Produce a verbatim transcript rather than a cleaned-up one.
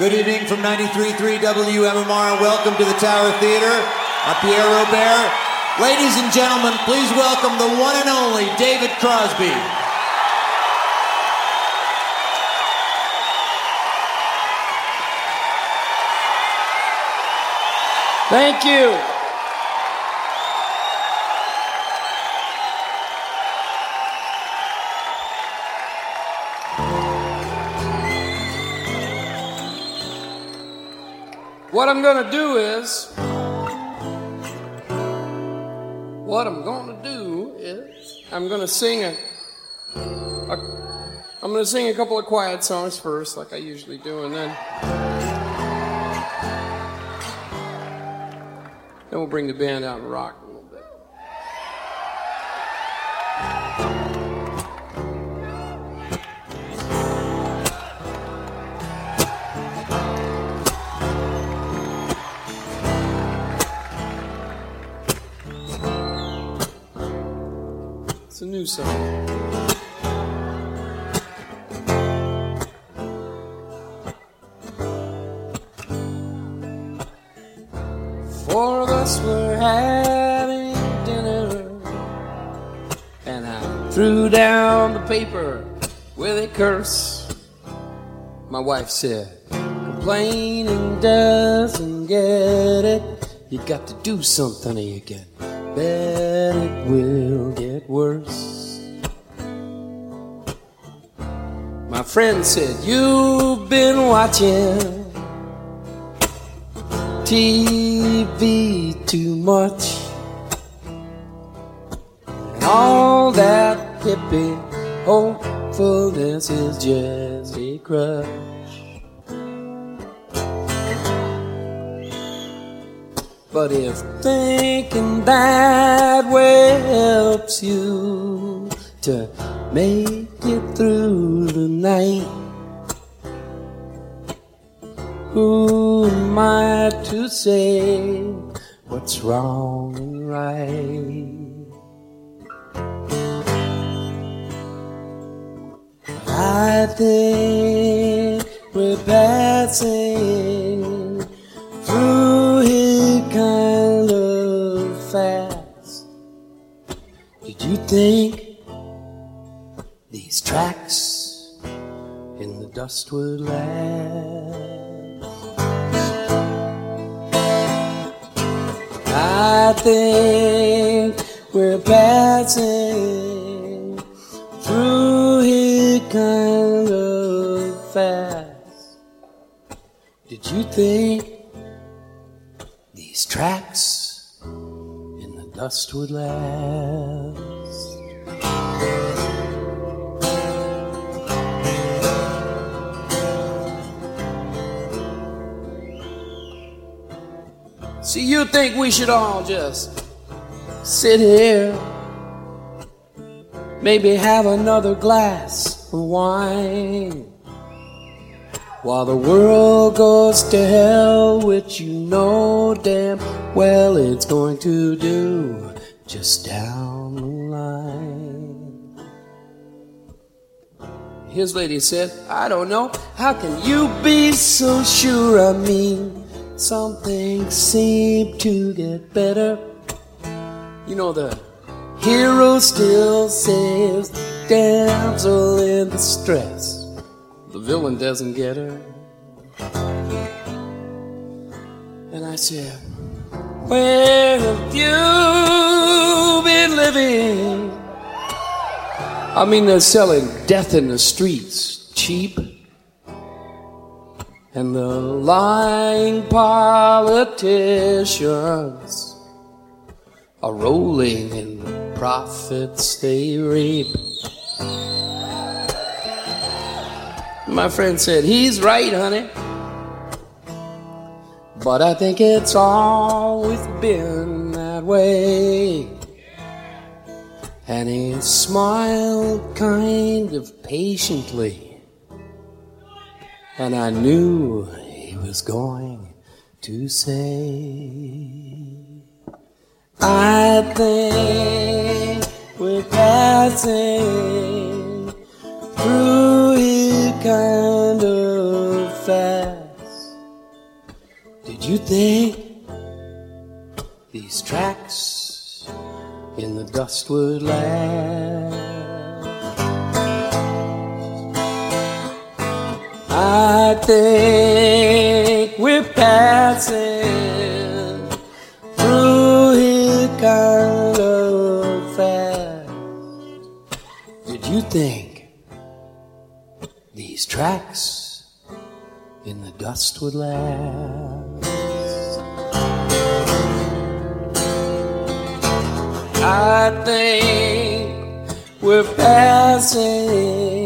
Good evening from ninety-three point three W M M R and welcome to the Tower Theater. I'm Pierre Robert. Ladies and gentlemen, please welcome the one and only David Crosby. Thank you. What I'm going to do is, what I'm going to do is, I'm going to sing a, a, I'm going to sing a couple of quiet songs first, like I usually do, and then, then we'll bring the band out and rock a little bit. It's a new song. Four of us were having dinner, and I threw down the paper with a curse. My wife said, complaining doesn't get it. You got to do something or you get bet it will get worse. My friend said, you've been watching T V too much, and all that hippie hopefulness is just a crush. But if thinking that way helps you to make it through the night, who am I to say what's wrong and right? But I think we're passing through here kind of fast. Did you think these tracks in the dust would last? I think we're passing through here kind of fast. Did you think these tracks in the dust would last? See, you think we should all just sit here, maybe have another glass of wine, while the world goes to hell, which you know damn well it's going to do just down the line. His lady said, I don't know, how can you be so sure? I mean, some things seem to get better. You know, the hero still saves the damsel in distress. The villain doesn't get her. And I said, where have you been living? I mean, they're selling death in the streets cheap, and the lying politicians are rolling in the profits they reap. My friend said, he's right, honey, but I think it's always been that way. And he smiled kind of patiently, and I knew he was going to say, I think we're passing through here kind of fast. think these tracks in the dust would last? I think we're passing through here kind of fast. Did you think these tracks in the dust would last? I think we're passing